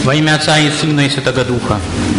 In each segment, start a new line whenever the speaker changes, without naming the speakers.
Во имя Отца и Сына и Святого Духа.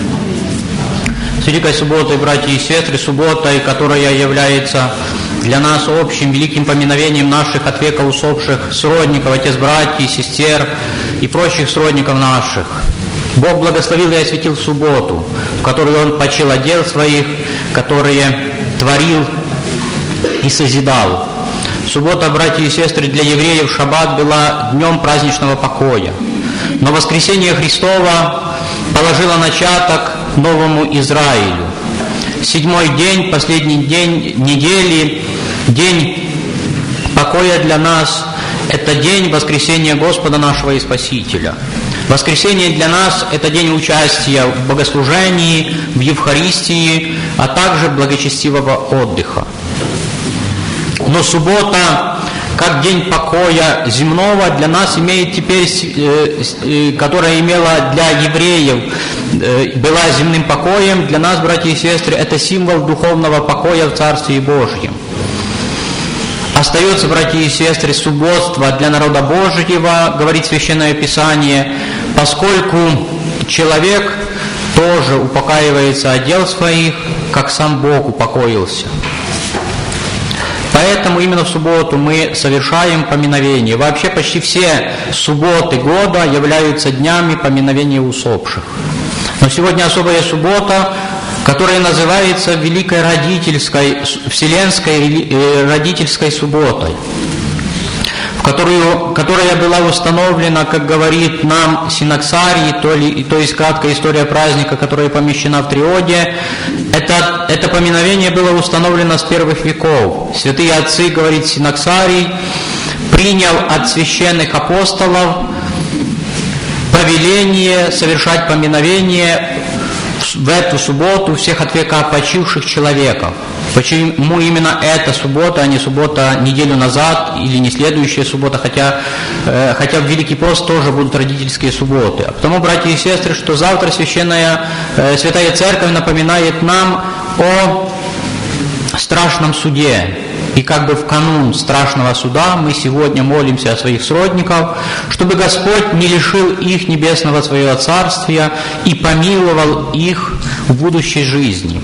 С Великой Субботой, братья и сестры, субботой, которая является для нас общим великим поминовением наших от века усопших сродников, отец, братьев, сестер и прочих сродников наших. Бог благословил и осветил субботу, в которую Он почил от дел своих, которые творил и созидал. Суббота, братья и сестры, для евреев шаббат была днем праздничного покоя. Но воскресение Христово положило начаток новому Израилю. Седьмой день, последний день недели, день покоя для нас – это день воскресения Господа нашего и Спасителя. Воскресение для нас – это день участия в богослужении, в Евхаристии, а также благочестивого отдыха. Но суббота, как день покоя земного, для нас имеет теперь, которая имела для евреев, была земным покоем, для нас, братья и сестры, это символ духовного покоя в Царстве Божьем. Остается, братья и сестры, субботство для народа Божьего, говорит Священное Писание, поскольку человек тоже упокаивается от дел своих, как сам Бог упокоился. Поэтому именно в субботу мы совершаем поминовение. Вообще почти все субботы года являются днями поминовения усопших. Но сегодня особая суббота, которая называется Великой Родительской, Вселенской Родительской субботой, которая была установлена, как говорит нам Синаксарий, то есть краткая история праздника, которая помещена в Триоде. Это поминовение было установлено с первых веков. Святые отцы, говорит Синаксарий, принял от священных апостолов повеление совершать поминовение в эту субботу всех от века почивших человеков. Почему именно эта суббота, а не суббота неделю назад или не следующая суббота, хотя в Великий пост тоже будут родительские субботы. А потому, братья и сестры, что завтра Святая Церковь напоминает нам о страшном суде. И как бы в канун страшного суда мы сегодня молимся о своих сродников, чтобы Господь не лишил их небесного своего царствия и помиловал их в будущей жизни.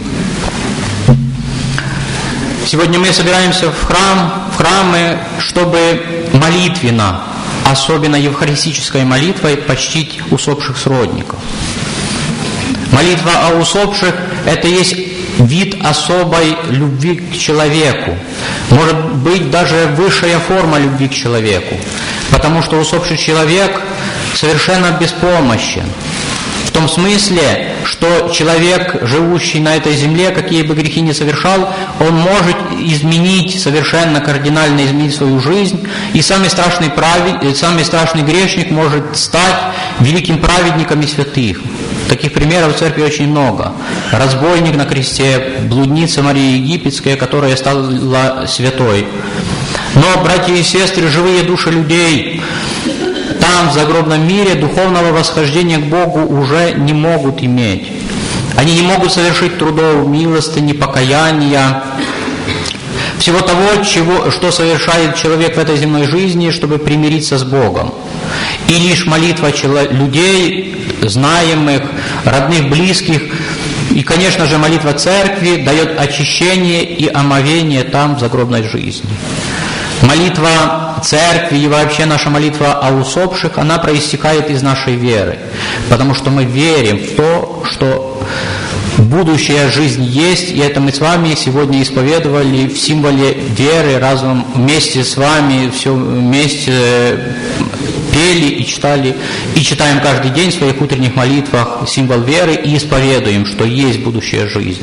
Сегодня мы собираемся в храмы, чтобы молитвенно, особенно евхаристической молитвой, почтить усопших сродников. Молитва о усопших – это есть вид особой любви к человеку. Может быть, даже высшая форма любви к человеку, потому что усопший человек совершенно беспомощен. В том смысле, что человек, живущий на этой земле, какие бы грехи ни совершал, он может изменить, совершенно кардинально изменить свою жизнь, и самый страшный грешник может стать великим праведником и святых. Таких примеров в церкви очень много. Разбойник на кресте, блудница Мария Египетская, которая стала святой. Но, братья и сестры, живые души людей там, в загробном мире, духовного восхождения к Богу уже не могут иметь. Они не могут совершить трудов милостыни, покаяния, всего того, что совершает человек в этой земной жизни, чтобы примириться с Богом. И лишь молитва людей, знаемых, родных, близких, и, конечно же, молитва церкви дает очищение и омовение там, в загробной жизни. Молитва церкви и вообще наша молитва о усопших, она проистекает из нашей веры, потому что мы верим в то, что будущая жизнь есть, и это мы с вами сегодня исповедовали в символе веры, разом вместе с вами, все вместе пели и читали, и читаем каждый день в своих утренних молитвах символ веры и исповедуем, что есть будущая жизнь.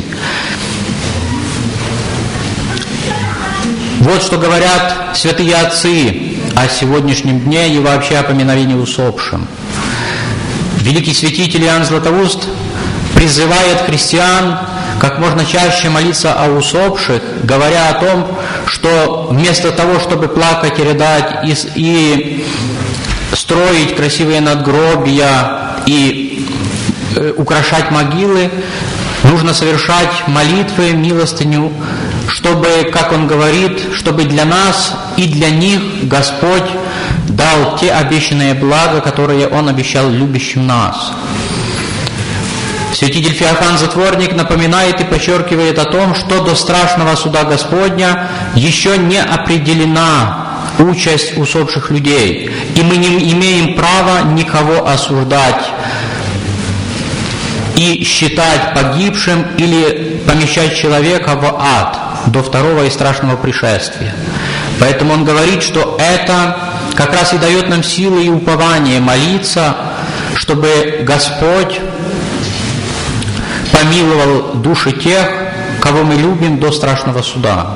Вот что говорят святые отцы о сегодняшнем дне и вообще о поминовении усопшим. Великий святитель Иоанн Златоуст призывает христиан как можно чаще молиться о усопших, говоря о том, что вместо того, чтобы плакать и рыдать и строить красивые надгробия и украшать могилы, нужно совершать молитвы, милостыню, чтобы, как он говорит, чтобы для нас и для них Господь дал те обещанные блага, которые Он обещал любящим нас. Святитель Феофан Затворник напоминает и подчеркивает о том, что до страшного суда Господня еще не определена участь усопших людей, и мы не имеем права никого осуждать и считать погибшим или помещать человека в ад до второго и страшного пришествия. Поэтому он говорит, что это как раз и дает нам силы и упование молиться, чтобы Господь помиловал души тех, кого мы любим, до страшного суда.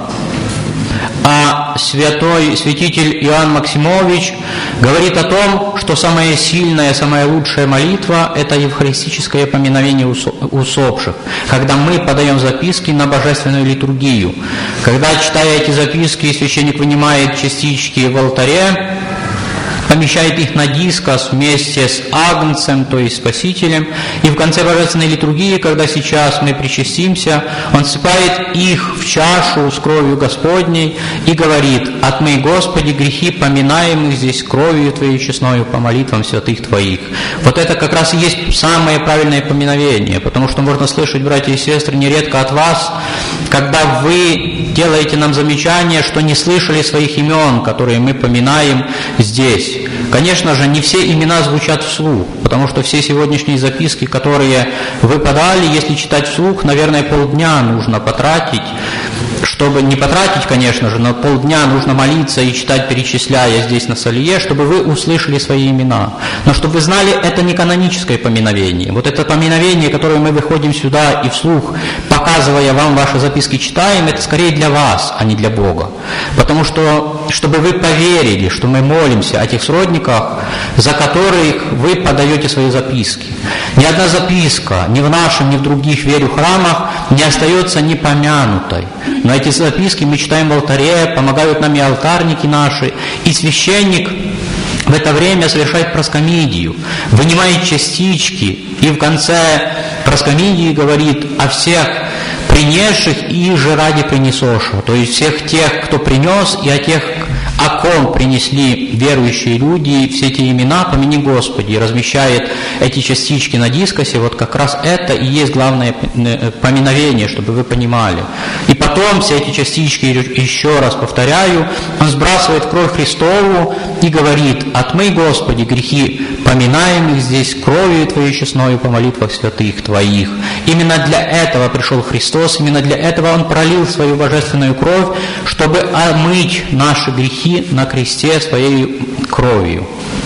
А святитель Иоанн Максимович говорит о том, что самая сильная, самая лучшая молитва – это евхаристическое поминовение усопших, когда мы подаем записки на божественную литургию. Когда, читая эти записки, священник вынимает частички в алтаре, помещает их на дискос вместе с Агнцем, то есть Спасителем, и в конце божественной литургии, когда сейчас мы причастимся, он всыпает их в чашу с кровью Господней и говорит: «Отмый, Господи, грехи поминаемых здесь кровью Твоей честною по молитвам святых Твоих». Вот это как раз и есть самое правильное поминовение, потому что можно слышать, братья и сестры, нередко от вас, когда вы делаете нам замечание, что не слышали своих имен, которые мы поминаем здесь. Конечно же, не все имена звучат вслух, потому что все сегодняшние записки, которые вы подали, если читать вслух, наверное, полдня нужно потратить, чтобы не потратить, конечно же, но полдня нужно молиться и читать, перечисляя здесь на Солие, чтобы вы услышали свои имена. Но чтобы вы знали, это не каноническое поминовение. Вот это поминовение, которое мы выходим сюда и вслух, показывая вам ваши записки, читаем, это скорее для вас, а не для Бога. Потому что, чтобы вы поверили, что мы молимся о тех сродниках, за которых вы подаете свои записки. Ни одна записка, ни в нашем, ни в других, верю, храмах не остается непомянутой. Но эти записки мы читаем в алтаре, помогают нам и алтарники наши, и священник в это время совершает проскомидию, вынимает частички, и в конце проскомидии говорит о всех принесших и же ради принесошего, то есть всех тех, кто принес, и о тех, о ком принесли верующие люди, все эти имена, помяни Господи, и размещает эти частички на дискосе. Вот как раз это и есть главное поминовение, чтобы вы понимали. И потом все эти частички, еще раз повторяю, он сбрасывает в кровь Христову и говорит: «Отмый, Господи, грехи поминаемых здесь кровью Твоей честною по молитвах святых Твоих». Именно для этого пришел Христос, именно для этого Он пролил свою божественную кровь, чтобы омыть наши грехи на кресте своей кровью.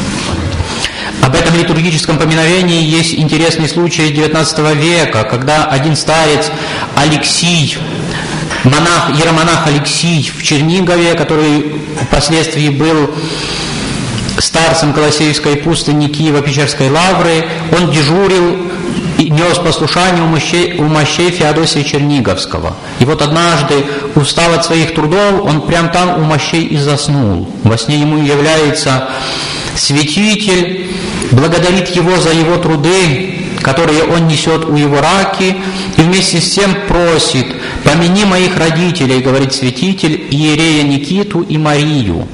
Об этом литургическом поминовении есть интересный случай XIX века, когда один старец Алексий, иеромонах Алексий в Чернигове, который впоследствии был старцем Колосеевской пустыни Киево-Печерской лавры, он дежурил и нес послушание у мощей Феодосия Черниговского. И вот однажды, устал от своих трудов, он прямо там у мощей и заснул. Во сне ему является святитель, благодарит его за его труды, которые он несет у его раки, и вместе с тем просит: «Помяни моих родителей», говорит святитель, иерея Никиту и Марию.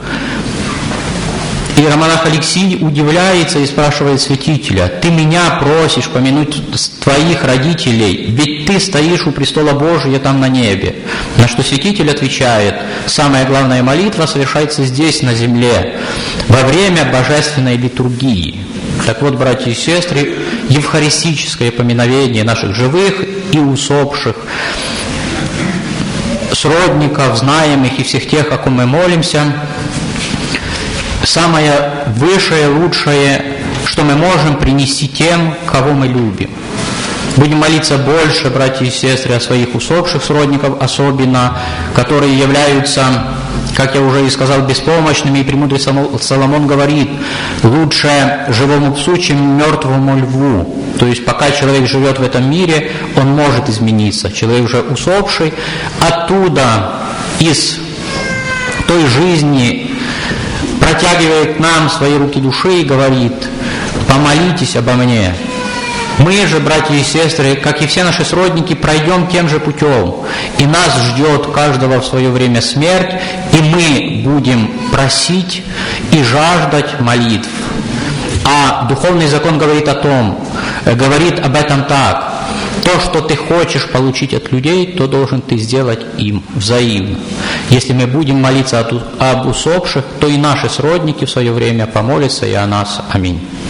Иеромонах Алексий удивляется и спрашивает святителя: «Ты меня просишь помянуть твоих родителей, ведь ты стоишь у престола Божия там на небе». На что святитель отвечает: «Самая главная молитва совершается здесь, на земле, во время божественной литургии». Так вот, братья и сестры, евхаристическое поминовение наших живых и усопших сродников, знаемых и всех тех, о ком мы молимся, самое высшее, лучшее, что мы можем принести тем, кого мы любим. Будем молиться больше, братья и сестры, о своих усопших сродников, особенно, которые являются, как я уже и сказал, беспомощными, и премудрый Соломон говорит: лучше живому псу, чем мертвому льву. То есть пока человек живет в этом мире, он может измениться. Человек уже усопший, оттуда, из той жизни, протягивает к нам свои руки души и говорит: помолитесь обо мне. Мы же, братья и сестры, как и все наши сродники, пройдем тем же путем. И нас ждет каждого в свое время смерть, и мы будем просить и жаждать молитв. А духовный закон говорит об этом так. То, что ты хочешь получить от людей, то должен ты сделать им взаимно. Если мы будем молиться об усопших, то и наши сродники в свое время помолятся и о нас. Аминь.